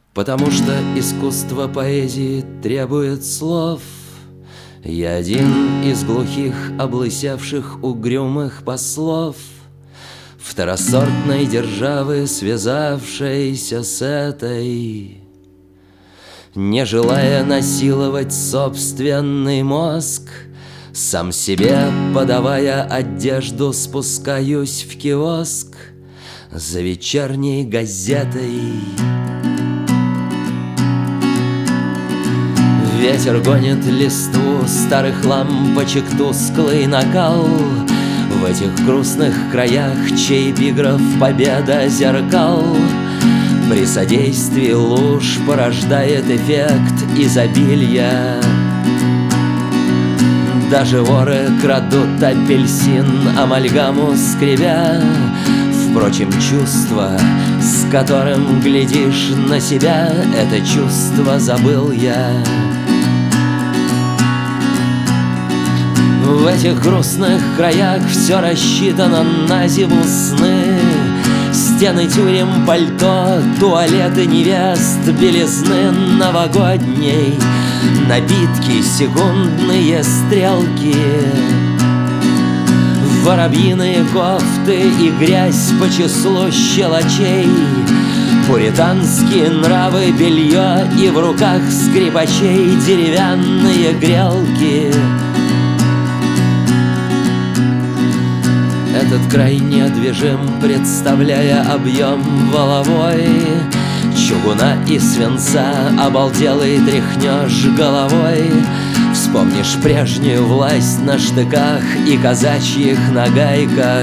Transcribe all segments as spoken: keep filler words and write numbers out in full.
Потому что искусство поэзии требует слов. Я один из глухих, облысевших, угрюмых послов второсортной державы, связавшейся с этой, не желая насиловать собственный мозг. Сам себе, подавая одежду, спускаюсь в киоск за вечерней газетой. Ветер гонит листву старых лампочек, тусклый накал в этих грустных краях, чей эпиграф «Победа зеркал» при содействии луж порождает эффект изобилия. Даже воры крадут апельсин, амальгаму скребя. Впрочем, чувство, с которым глядишь на себя, это чувство забыл я. В этих грустных краях все рассчитано на зиму, сны, стены тюрем, пальто, туалеты невест, белизны новогодней, напитки, секундные стрелки, воробьиные кофты и грязь по числу щелочей, пуританские нравы, белье и в руках скрипачей деревянные грелки. Этот край недвижим, представляя объем воловой чугуна и свинца, обалделый тряхнешь головой. Вспомнишь прежнюю власть на штыках и казачьих нагайках.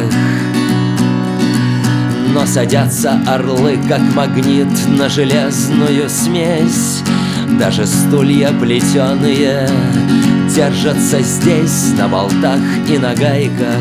Но садятся орлы, как магнит, на железную смесь. Даже стулья плетеные держатся здесь на болтах и на гайках.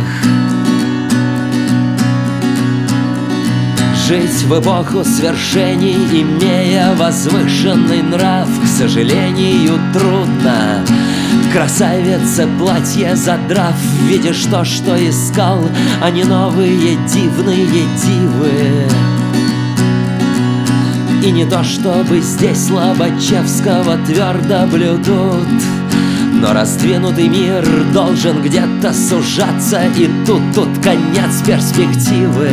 Жить в эпоху свершений, имея возвышенный нрав, к сожалению, трудно. Красавице платье задрав, видишь то, что искал, а не новые дивные дивы. И не то, чтобы здесь Лобачевского твердо блюдут, но раздвинутый мир должен где-то сужаться, и тут, тут конец перспективы.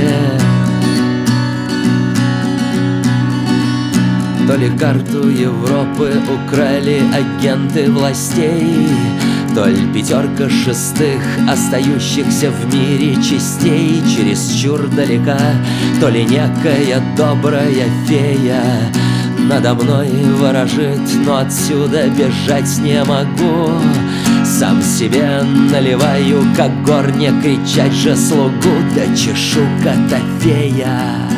То ли карту Европы украли агенты властей, то ли пятерка шестых остающихся в мире частей чересчур далека, то ли некая добрая фея надо мной ворожит, но отсюда бежать не могу. Сам себе наливаю, как горне, кричать же слугу, да чешу котофея.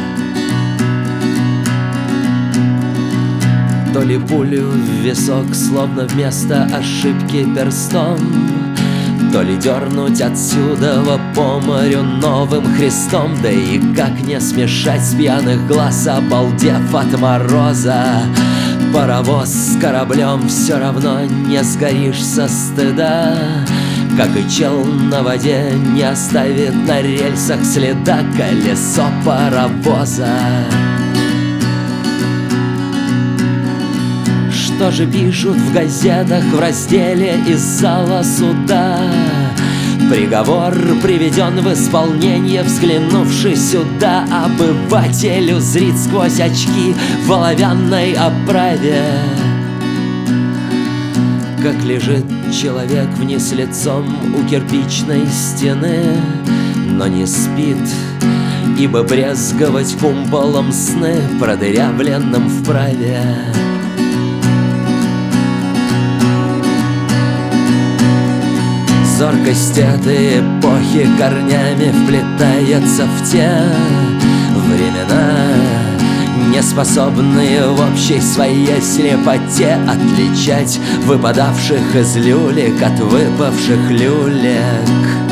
То ли пулю в висок, словно вместо ошибки перстом, то ли дернуть отсюда по морю новым Христом. Да и как не смешать с пьяных глаз, обалдев от мороза. Паровоз с кораблем все равно не сгоришь со стыда, как и чел на воде не оставит на рельсах следа колесо паровоза. Что же пишут в газетах в разделе из зала суда? Приговор приведен в исполнение, взглянувший сюда. Обывателю зрит сквозь очки в оловянной оправе, как лежит человек вниз лицом у кирпичной стены, но не спит, ибо брезговать кумполом сны, продырявленным вправе. Зоркость этой эпохи корнями вплетается в те времена, не способные в общей своей слепоте отличать выпадавших из люлек от выпавших люлек.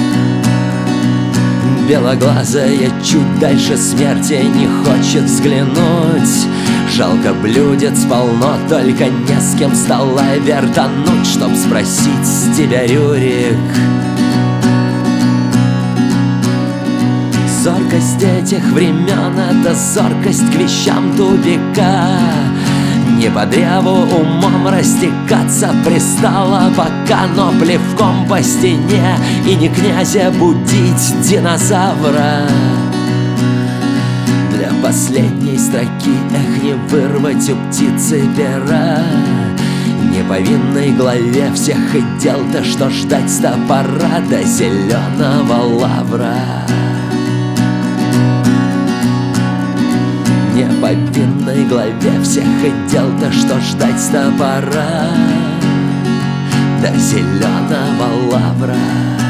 Белоглазая чуть дальше смерти не хочет взглянуть. Жалко, блюдец полно, только не с кем стола вертануть, чтоб спросить с тебя, Рюрик. Зоркость этих времен — это зоркость к вещам тупика. по древу умом растекаться пристало пока, но плевком по стене и не князя будить динозавра. Для последней строки эх не вырвать у птицы пера. Не по винной главе всех и дел-то, что ждать с топора до зеленого лавра. Не по винной главе всех и дел-то, что ждать с топора до зеленого лавра.